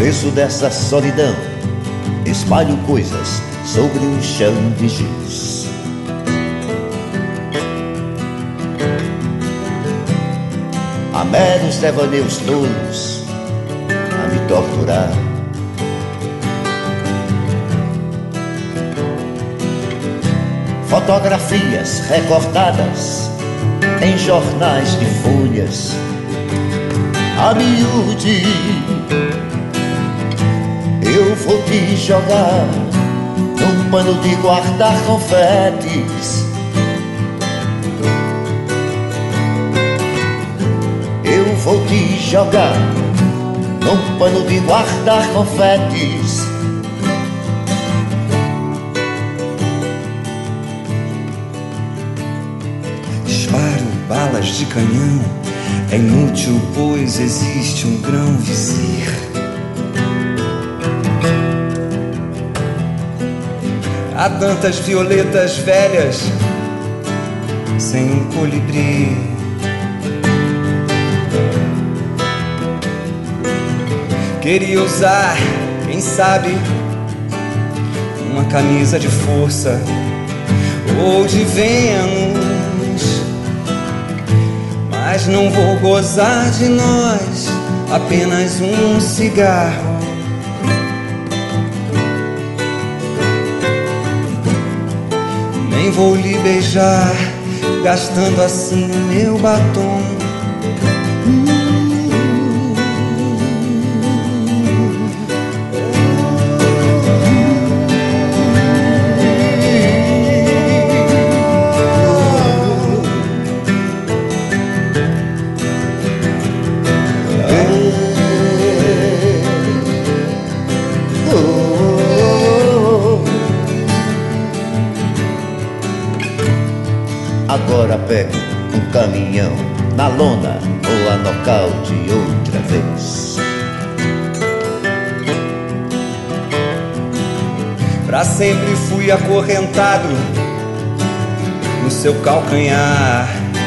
peso dessa solidão, espalho coisas sobre um chão de giz. Há meros devaneios tolos a me torturar. Fotografias recortadas em jornais de folhas a miúde. Eu vou te jogar num pano de guardar confetes. Eu vou te jogar num pano de guardar confetes. Disparo balas de canhão, é inútil, pois existe um grão-vizir. Há tantas violetas velhas sem um colibri. Queria usar, quem sabe, uma camisa de força ou de Vênus, mas não vou gozar de nós, apenas um cigarro. Nem vou lhe beijar, gastando assim meu batom. Agora pego um caminhão na lona ou a nocaute outra vez. Pra sempre fui acorrentado no seu calcanhar.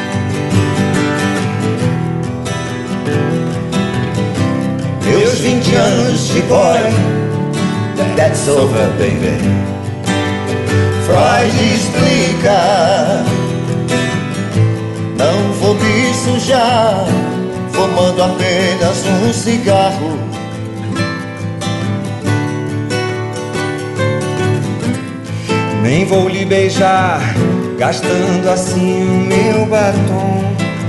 Meus 20 anos de boy, that's over, baby. Freud explica. Não vou me sujar, fumando apenas um cigarro. Nem vou lhe beijar, gastando assim o meu batom.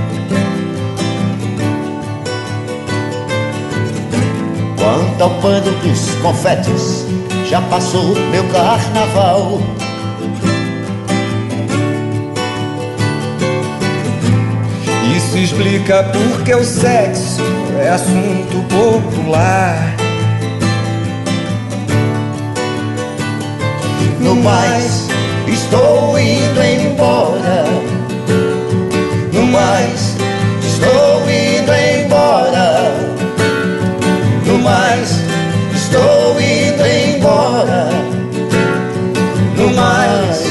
Quanto ao pano dos confetes, já passou meu carnaval. Isso explica porque o sexo é assunto popular. No mais, estou indo embora. No mais, estou indo embora. No mais, estou indo embora. No mais.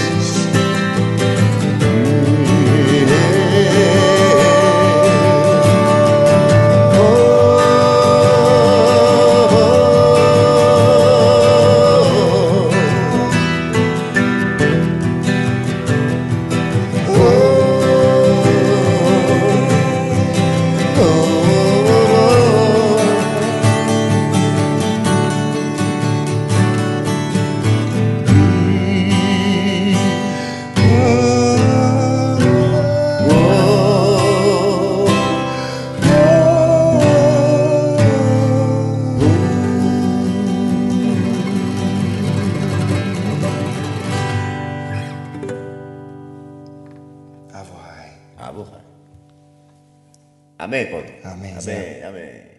Amém, Paulo. Amém. Amém. Amém.